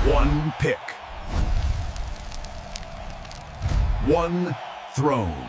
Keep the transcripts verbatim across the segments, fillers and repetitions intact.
One pick. One throne.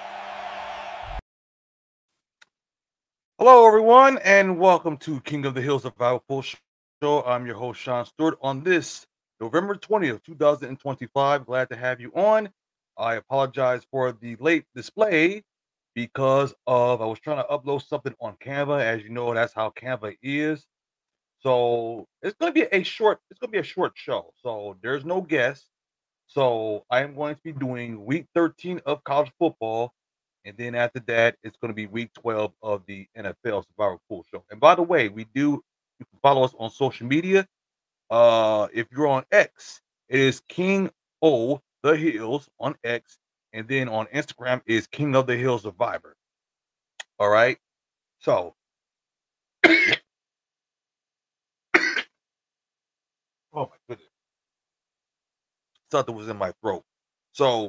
Hello, everyone, and welcome to King of the Hill Survival Pool Show. I'm your host, Sean Stewart, on this November twentieth, two thousand twenty-five. Glad to have you on. I apologize for the late display because of I was trying to upload something on Canva. As you know, that's how Canva is. So it's going to be a short. It's going to be a short show. So there's no guest. So I am going to be doing week thirteen of college football. And then after that, it's going to be week twelve of the N F L Survivor Pool Show. And by the way, we do, you can follow us on social media. Uh, if you're on X, it is King O the Hills on X. And then on Instagram is King of the Hill Survivor. All right. So, oh my goodness. Something was in my throat. So,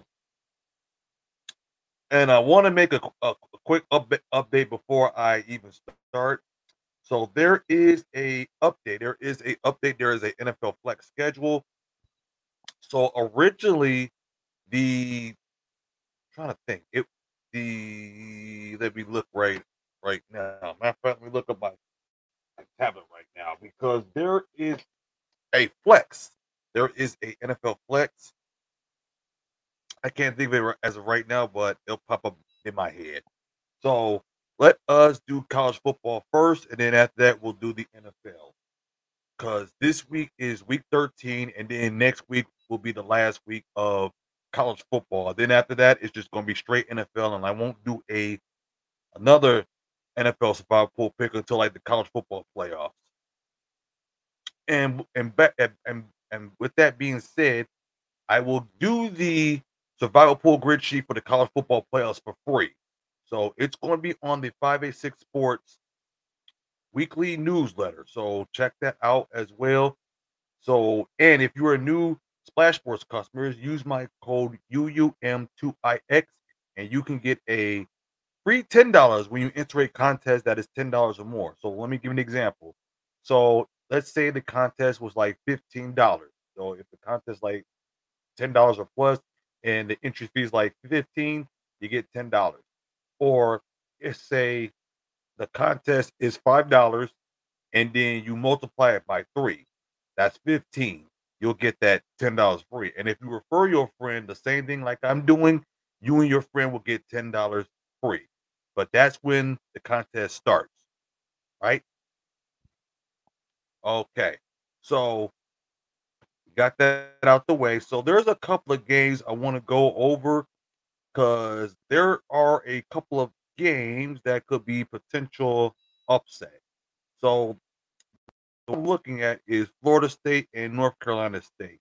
and I want to make a, a, a quick update, update before I even start. So there is a update. There is a update. There is a N F L Flex schedule. So originally, the trying to think it the let me look right right now. Matter of fact, let me look up my, my tablet right now because there is a flex. There is a N F L Flex. I can't think of it as of right now, but it'll pop up in my head. So let us do college football first, and then after that, we'll do the N F L. Because this week is week thirteen, and then next week will be the last week of college football. Then after that, it's just going to be straight N F L, and I won't do a another N F L survival pool pick until like the college football playoffs. And and back and, and and with that being said, I will do the survival pool grid sheet for the college football playoffs for free. So it's going to be on the five eighty-six Sports weekly newsletter. So check that out as well. So, and if you're a new Splash Sports customers, use my code U U M two I X and you can get a free ten dollars when you enter a contest that is ten dollars or more. So let me give you an example. So let's say the contest was like fifteen dollars. So if the contest like ten dollars or plus and the entry fee is like fifteen, you get ten dollars. Or let's say the contest is five dollars and then you multiply it by three. That's fifteen. You'll get that ten dollars free. And if you refer your friend, the same thing like I'm doing, you and your friend will get ten dollars free. But that's when the contest starts, right? Okay. So got that out the way. So there's a couple of games I want to go over because there are a couple of games that could be potential upset. So what I'm looking at is Florida State and North Carolina State.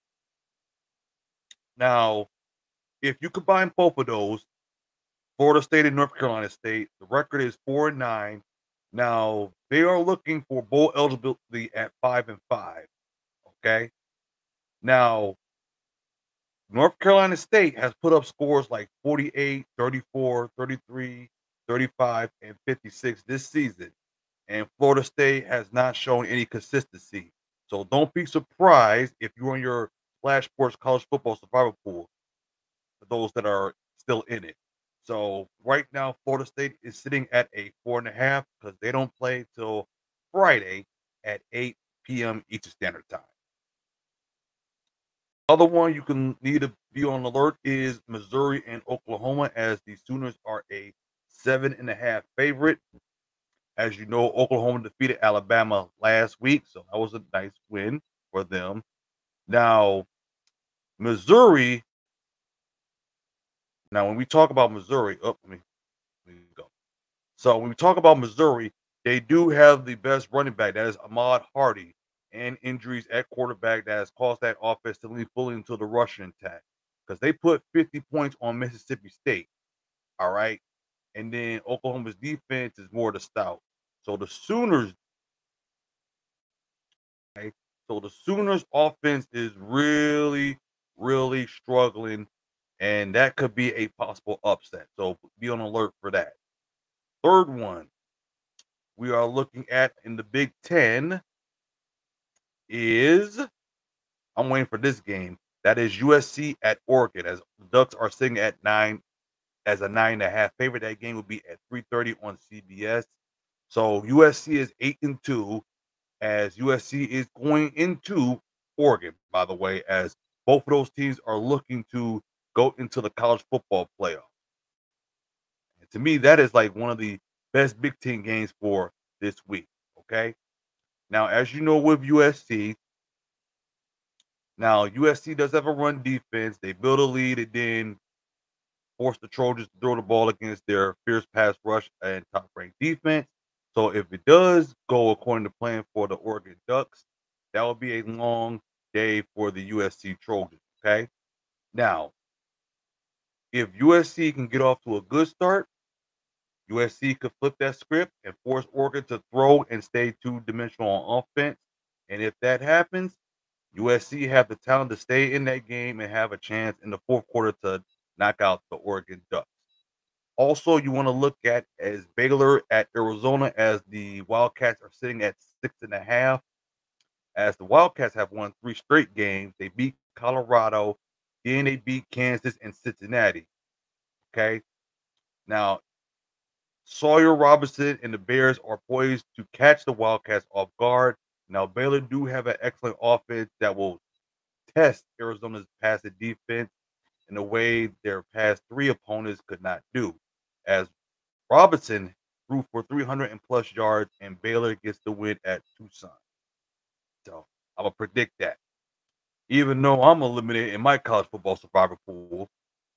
Now, if you combine both of those, Florida State and North Carolina State, the record is four and nine. Now they are looking for bowl eligibility at five and five. Okay. Now, North Carolina State has put up scores like forty-eight, thirty-four, thirty-three, thirty-five, and fifty-six this season. And Florida State has not shown any consistency. So don't be surprised if you're on your Splash Sports College Football Survival Pool, for those that are still in it. So right now, Florida State is sitting at a four and a half because they don't play till Friday at eight p.m. Eastern Standard Time. Other one you can need to be on alert is Missouri and Oklahoma, as the Sooners are a seven and a half favorite. As you know, Oklahoma defeated Alabama last week, so that was a nice win for them. Now, Missouri. Now, when we talk about Missouri, oh, let me, let me go. So when we talk about Missouri, they do have the best running back. That is Ahmad Hardy, and injuries at quarterback that has caused that offense to lean fully into the rushing attack because they put fifty points on Mississippi State. All right. And then Oklahoma's defense is more the stout. So the Sooners, okay, so the Sooners offense is really, really struggling, and that could be a possible upset. So be on alert for that. Third one we are looking at in the Big Ten is I'm waiting for this game. That is U S C at Oregon, as the Ducks are sitting at nine as a nine and a half favorite. That game will be at three thirty on C B S. So U S C is eight and two, as U S C is going into Oregon, by the way, as both of those teams are looking to go into the college football playoff. And to me, that is like one of the best Big Ten games for this week. Okay. Now, as you know, with U S C, now U S C does have a run defense. They build a lead and then force the Trojans to throw the ball against their fierce pass rush and top ranked defense. So if it does go according to plan for the Oregon Ducks, that will be a long day for the U S C Trojans. Okay. Now, if U S C can get off to a good start, U S C could flip that script and force Oregon to throw and stay two dimensional on offense. And if that happens, U S C have the talent to stay in that game and have a chance in the fourth quarter to knock out the Oregon Ducks. Also, you want to look at as Baylor at Arizona, as the Wildcats are sitting at six and a half. As the Wildcats have won three straight games, they beat Colorado, then they beat Kansas and Cincinnati. Okay. Now, Sawyer Robertson and the Bears are poised to catch the Wildcats off guard. Now, Baylor do have an excellent offense that will test Arizona's passive defense in a way their past three opponents could not do, as Robinson threw for three hundred and plus yards, and Baylor gets the win at Tucson. So I'm gonna predict that. Even though I'm eliminated in my college football survivor pool,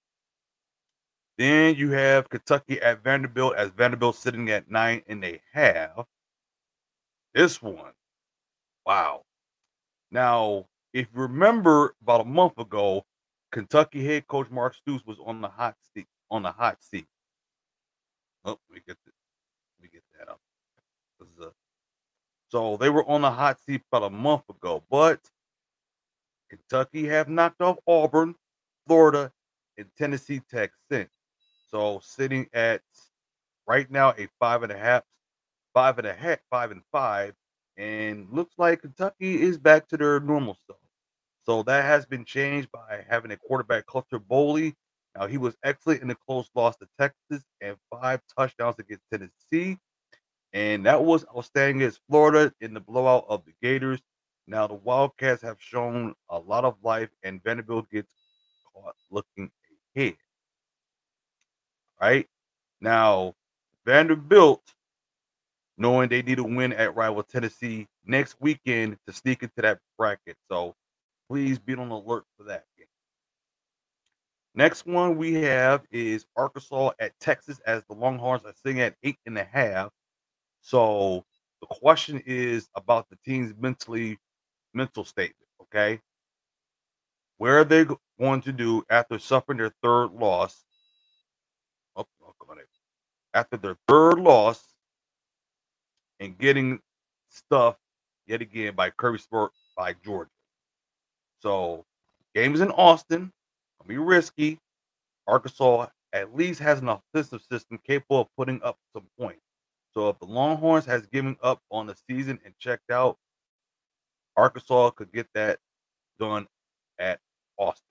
then you have Kentucky at Vanderbilt, as Vanderbilt sitting at nine and a half. This one, wow. Now, if you remember, about a month ago, Kentucky head coach Mark Stoops was on the hot seat. On the hot seat. Oh, let me get this. Let me get that up. This is a, so they were on the hot seat about a month ago, but Kentucky have knocked off Auburn, Florida, and Tennessee Tech since. So sitting at right now a five and a half, five and a half, five and five, and looks like Kentucky is back to their normal self. So that has been changed by having a quarterback, Cluster Bowley. Now, he was excellent in the close loss to Texas and five touchdowns against Tennessee. And that was outstanding against Florida in the blowout of the Gators. Now, the Wildcats have shown a lot of life, and Vanderbilt gets caught looking ahead. Right? Now, Vanderbilt, knowing they need a win at rival Tennessee next weekend to sneak into that bracket. So please be on alert for that game. Next one we have is Arkansas at Texas, as the Longhorns are sitting at eight and a half. So the question is about the team's mentally mental statement. Okay, where are they going to do after suffering their third loss? Oh, oh, come on, after their third loss and getting stuffed yet again by Kirby Smart by Georgia. So games in Austin will be risky. Arkansas at least has an offensive system capable of putting up some points. So if the Longhorns has given up on the season and checked out, Arkansas could get that done at Austin.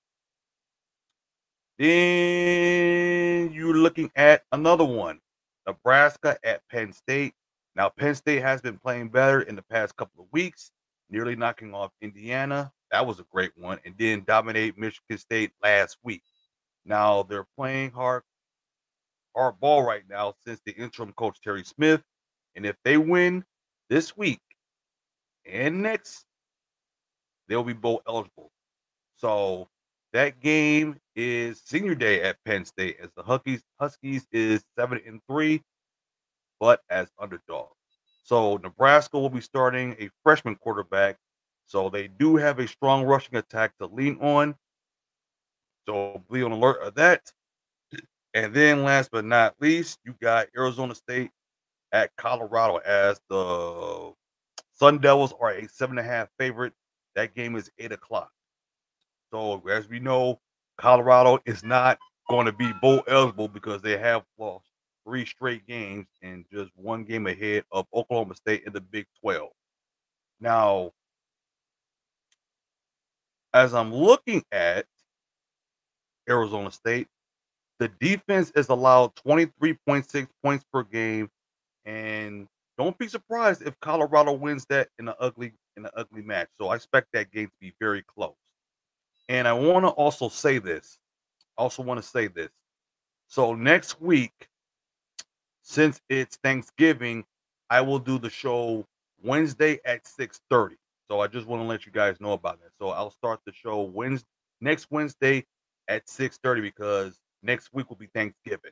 Then you're looking at another one, Nebraska at Penn State. Now, Penn State has been playing better in the past couple of weeks, nearly knocking off Indiana. That was a great one. And then dominate Michigan State last week. Now, they're playing hard, hard ball right now since the interim coach, Terry Smith. And if they win this week and next, they'll be bowl eligible. So that game is senior day at Penn State, as the Huskies, Huskies is seven and three, but as underdog. So Nebraska will be starting a freshman quarterback. So they do have a strong rushing attack to lean on. So be on alert of that. And then last but not least, you got Arizona State at Colorado, as the Sun Devils are a seven and a half favorite. That game is eight o'clock. So as we know, Colorado is not going to be bowl eligible because they have lost three straight games and just one game ahead of Oklahoma State in the Big twelve. Now, as I'm looking at Arizona State, the defense is allowed twenty-three point six points per game, and don't be surprised if Colorado wins that in an ugly in an ugly match. So I expect that game to be very close. And I want to also say this. Also want to say this. So next week, since it's Thanksgiving, I will do the show Wednesday at six thirty. So I just want to let you guys know about that. So I'll start the show Wednesday next Wednesday at six thirty because next week will be Thanksgiving.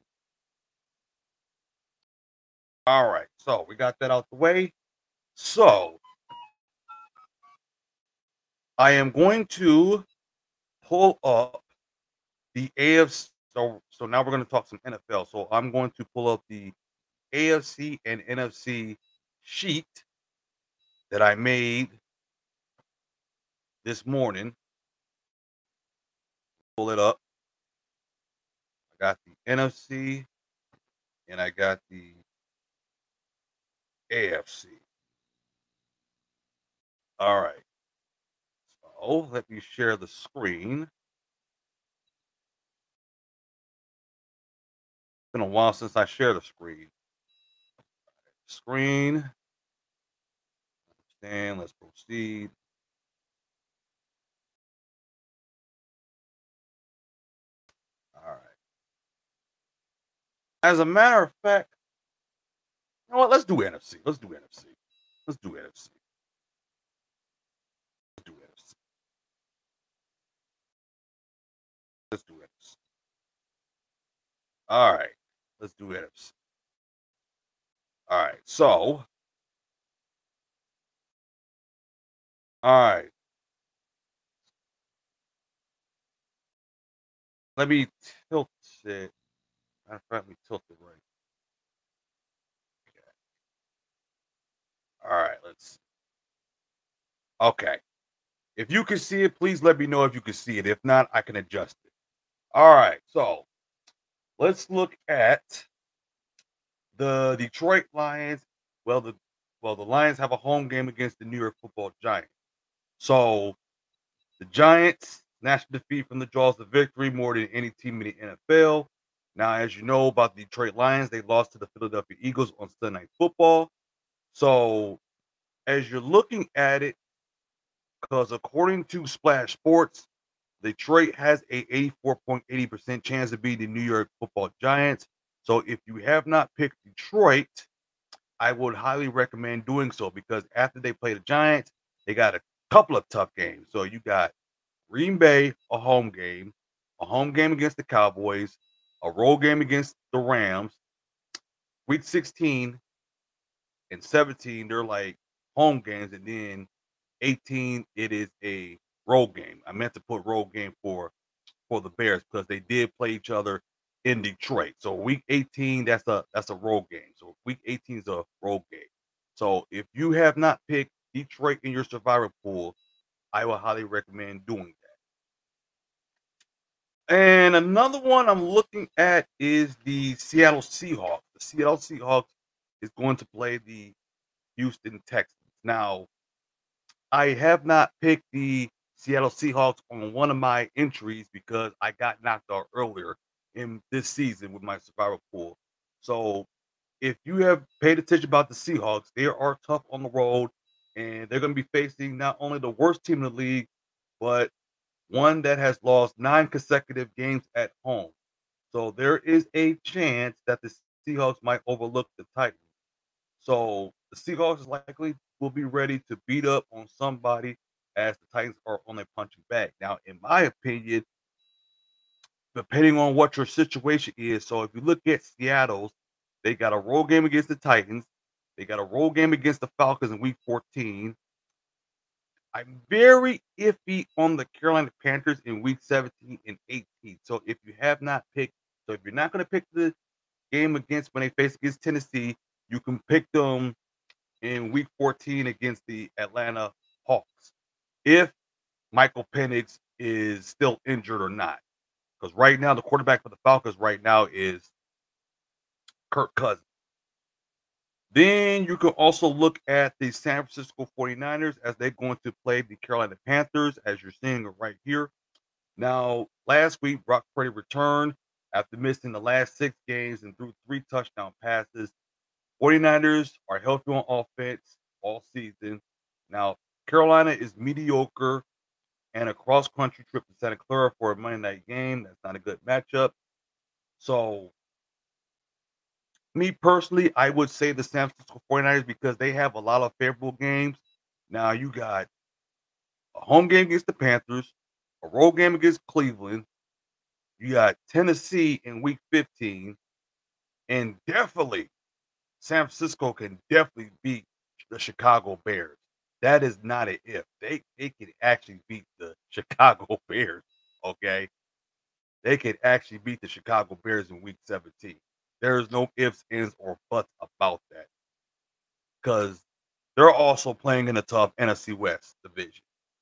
All right. So we got that out the way. So I am going to pull up the A F C. So, so now we're going to talk some N F L. So I'm going to pull up the A F C and N F C sheet that I made this morning. Pull it up. I got the N F C and I got the A F C. All right. So let me share the screen. It's been a while since I shared the screen. Screen. And let's proceed. All right. As a matter of fact, you know what? Let's do N F C. Let's do N F C. Let's do N F C. Let's do N F C. Let's do N F C. All right. Let's do N F C. All right. So, all right. Let me tilt it. Matter of fact, let me tilt it right. Okay. All right. Let's see. Okay. If you can see it, please let me know if you can see it. If not, I can adjust it. All right. So, let's look at the Detroit Lions. Well, the well, the Lions have a home game against the New York Football Giants. So the Giants snatched defeat from the jaws of victory more than any team in the N F L. Now, as you know about the Detroit Lions, they lost to the Philadelphia Eagles on Sunday Night Football. So as you're looking at it, because according to Splash Sports, Detroit has a eighty-four point eight zero percent chance to beat the New York Football Giants. So if you have not picked Detroit, I would highly recommend doing so because after they play the Giants, they got a couple of tough games. So you got Green Bay, a home game, a home game against the Cowboys, a road game against the Rams. Week sixteen and seventeen, they're like home games, and then eighteen, it is a road game. I meant to put road game for for the Bears because they did play each other in Detroit. So week eighteen, that's a that's a road game. So week eighteen is a road game. So if you have not picked Detroit in your survivor pool, I would highly recommend doing that. And another one I'm looking at is the Seattle Seahawks. The Seattle Seahawks is going to play the Houston Texans. Now, I have not picked the Seattle Seahawks on one of my entries because I got knocked out earlier in this season with my survivor pool. So if you have paid attention about the Seahawks, they are tough on the road and they're going to be facing not only the worst team in the league, but one that has lost nine consecutive games at home. So there is a chance that the Seahawks might overlook the Titans. So the Seahawks likely will be ready to beat up on somebody as the Titans are on a punching bag. Now, in my opinion, depending on what your situation is, so if you look at Seattle's, they got a road game against the Titans. They got a road game against the Falcons in week fourteen. I'm very iffy on the Carolina Panthers in week seventeen and eighteen. So if you have not picked, so if you're not going to pick the game against when they face against Tennessee, you can pick them in week fourteen against the Atlanta Hawks if Michael Penix is still injured or not. Because right now, the quarterback for the Falcons right now is Kirk Cousins. Then you can also look at the San Francisco forty-niners as they're going to play the Carolina Panthers, as you're seeing it right here. Now, last week, Brock Purdy returned after missing the last six games and threw three touchdown passes. forty-niners are healthy on offense all season. Now, Carolina is mediocre, and a cross-country trip to Santa Clara for a Monday night game. That's not a good matchup. So, me personally, I would say the San Francisco forty-niners because they have a lot of favorable games. Now, you got a home game against the Panthers, a road game against Cleveland. You got Tennessee in week fifteen, and definitely San Francisco can definitely beat the Chicago Bears. That is not an if. They they can actually beat the Chicago Bears. Okay. They could actually beat the Chicago Bears in week seventeen. There's no ifs, ands, or buts about that. Because they're also playing in a tough N F C West division.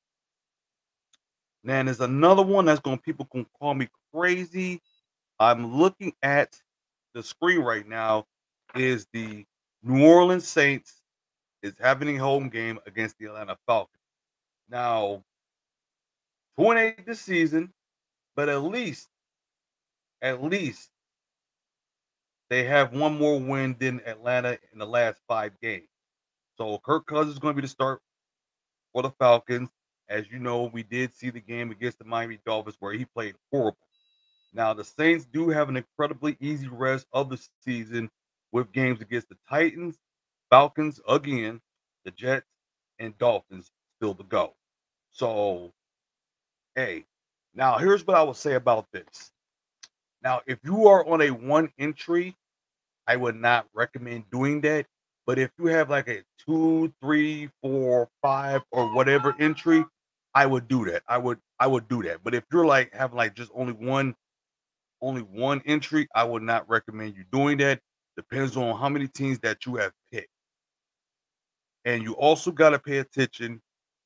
Now, there's another one that's going people can call me crazy. I'm looking at the screen right now. Is the New Orleans Saints is having a home game against the Atlanta Falcons. Now, two and eight this season, but at least, at least they have one more win than Atlanta in the last five games. So Kirk Cousins is going to be the start for the Falcons. As you know, we did see the game against the Miami Dolphins where he played horrible. Now, the Saints do have an incredibly easy rest of the season with games against the Titans, Falcons again, the Jets, and Dolphins still to go. So, hey, now here's what I will say about this. Now, if you are on a one entry, I would not recommend doing that. But if you have like a two, three, four, five, or whatever entry, I would do that. I would I would do that. But if you're like having like just only one only one entry, I would not recommend you doing that. Depends on how many teams that you have picked. And you also got to pay attention.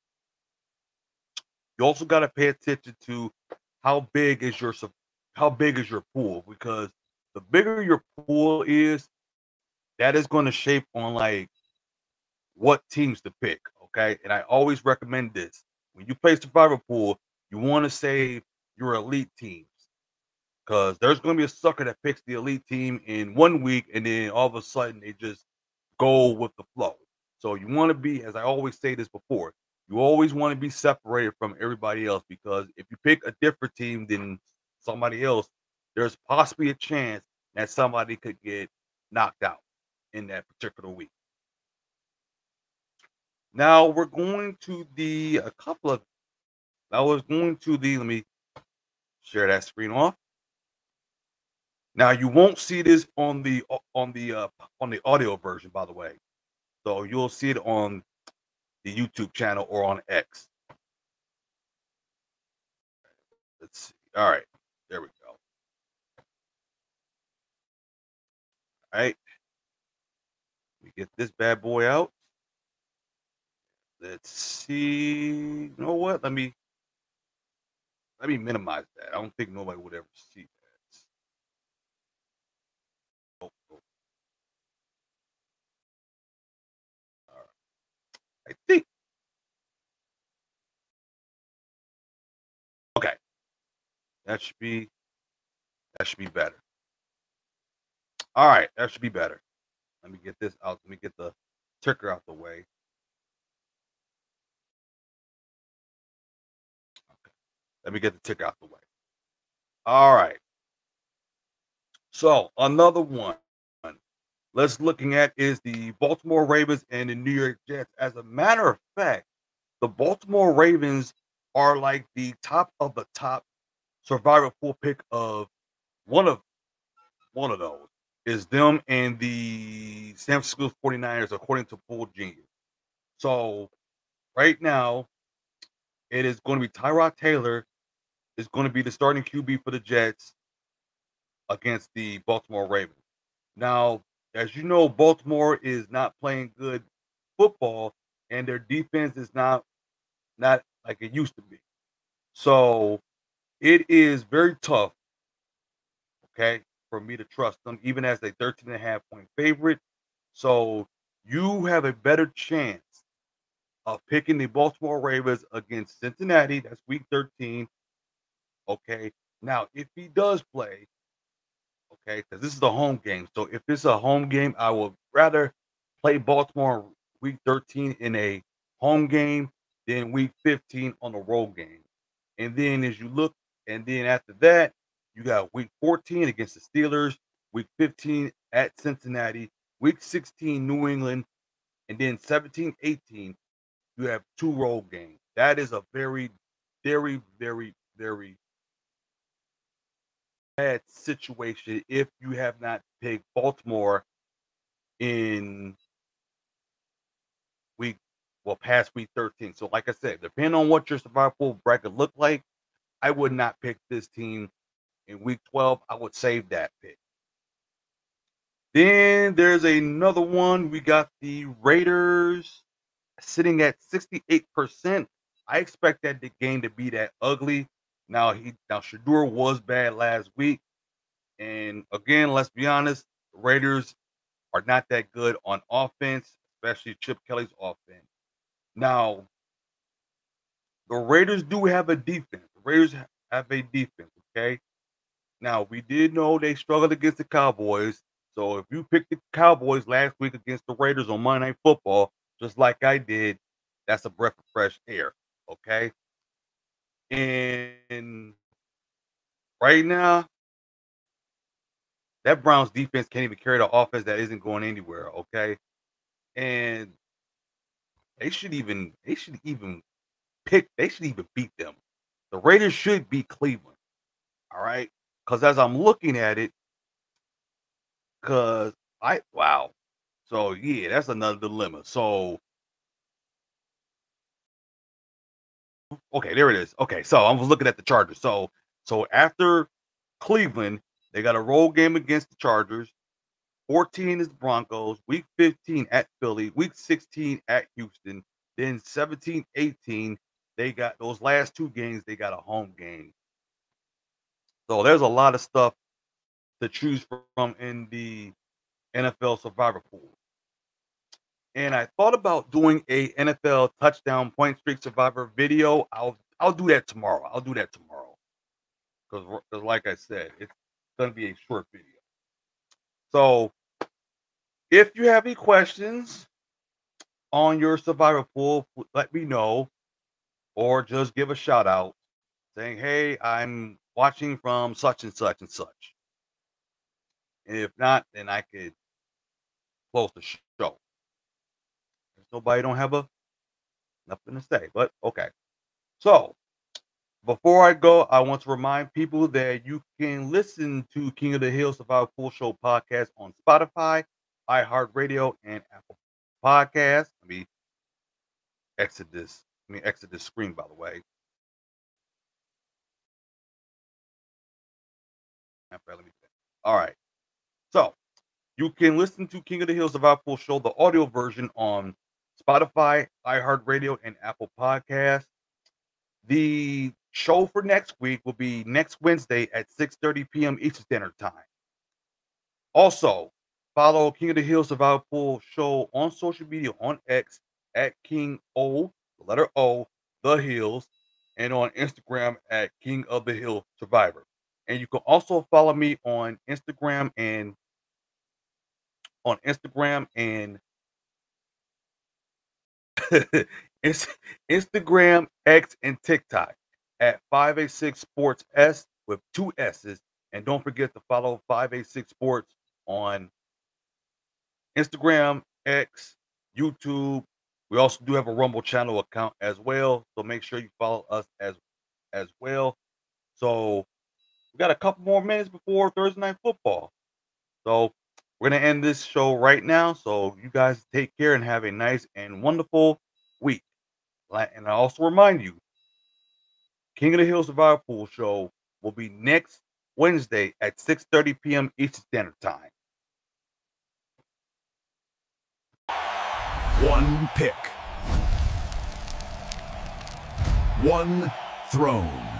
You also got to pay attention to how big is your how big is your pool, because the bigger your pool is, that is going to shape on like what teams to pick. Okay. And I always recommend this. When you play survivor pool, you want to save your elite teams, because there's going to be a sucker that picks the elite team in one week and then all of a sudden they just go with the flow. So you want to be, as I always say this before, you always want to be separated from everybody else, because if you pick a different team than somebody else, there's possibly a chance that somebody could get knocked out in that particular week. Now we're going to the a couple of I was going to the let me share that screen off. Now you won't see this on the on the uh, on the audio version, by the way. So you'll see it on the YouTube channel or on X. Let's see. All right, there we go. All right, we get this bad boy out. Let's see. You know what? Let me let me minimize that. I don't think nobody would ever see that. Oh, oh. All right. I think. Okay. That should be that should be better. All right, that should be better. Let me get this out. Let me get the ticker out the way. Okay. Let me get the ticker out the way. All right. So another one. Let's looking at is the Baltimore Ravens and the New York Jets. As a matter of fact, the Baltimore Ravens are like the top of the top survivor pool pick of one of one of those is them and the San Francisco forty-niners, according to Pool Genius. So right now, it is going to be Tyrod Taylor is going to be the starting Q B for the Jets against the Baltimore Ravens. Now, as you know, Baltimore is not playing good football, and their defense is not not like it used to be. So it is very tough, okay, for me to trust them, even as a thirteen and a half point favorite. So you have a better chance of picking the Baltimore Ravens against Cincinnati. That's week thirteen. Okay. Now, if he does play, okay, because this is the home game. So if it's a home game, I would rather play Baltimore week thirteen in a home game than week fifteen on a road game. And then as you look, and then after that, you got week fourteen against the Steelers, week fifteen at Cincinnati, week sixteen, New England, and then seventeen, eighteen, you have two road games. That is a very, very, very, very bad situation if you have not picked Baltimore in week, well, past week thirteen. So, like I said, depending on what your survival pool bracket look like, I would not pick this team in week twelve. I would save that pick. Then there's another one. We got the Raiders sitting at sixty-eight percent. I expect that the game to be that ugly. Now he now Shedeur was bad last week. And again, let's be honest, the Raiders are not that good on offense, especially Chip Kelly's offense. Now, the Raiders do have a defense. The Raiders have a defense, okay? Now, we did know they struggled against the Cowboys. So if you picked the Cowboys last week against the Raiders on Monday Night Football, just like I did, that's a breath of fresh air, okay? And right now, that Browns defense can't even carry the offense that isn't going anywhere, okay? And they should even they should even pick they should even beat them. The Raiders should beat Cleveland. All right? Because as I'm looking at it, because I wow. So yeah, that's another dilemma. So okay, there it is. Okay, so I was looking at the Chargers. So so after Cleveland, they got a road game against the Chargers. fourteen is the Broncos. Week fifteen at Philly. Week sixteen at Houston. Then seventeen, eighteen, they got those last two games. They got a home game. So there's a lot of stuff to choose from in the N F L Survivor Pool. And I thought about doing a N F L touchdown point streak survivor video. I'll I'll do that tomorrow. I'll do that tomorrow. Because like I said, it's going to be a short video. So if you have any questions on your survivor pool, let me know. Or just give a shout out saying, hey, I'm watching from such and such and such. And if not, then I could close the show. There's nobody don't have a nothing to say, but okay. So before I go, I want to remind people that you can listen to King of the Hill Survival Pool Show podcast on Spotify, iHeartRadio, and Apple Podcasts. Let me exit this. Let me exit this screen, by the way. All right. So you can listen to King of the Hill Survival Pool Show, the audio version, on Spotify, iHeartRadio, and Apple Podcasts. The show for next week will be next Wednesday at six thirty p.m. Eastern Standard Time. Also, follow King of the Hill Survival Pool Show on social media on X at King O, the letter O, The Hills, and on Instagram at King of the Hill Survivor. And you can also follow me on Instagram and on Instagram and Instagram, X, and TikTok at five eight six Sports S with two S's. And don't forget to follow five eight six Sports on Instagram, X, YouTube. We also do have a Rumble channel account as well. So make sure you follow us as, as well. So we got a couple more minutes before Thursday Night Football. So we're going to end this show right now. So you guys take care and have a nice and wonderful week. And I also remind you, King of the Hill Survivor Pool Show will be next Wednesday at six thirty p.m. Eastern Standard Time. One pick. One throne.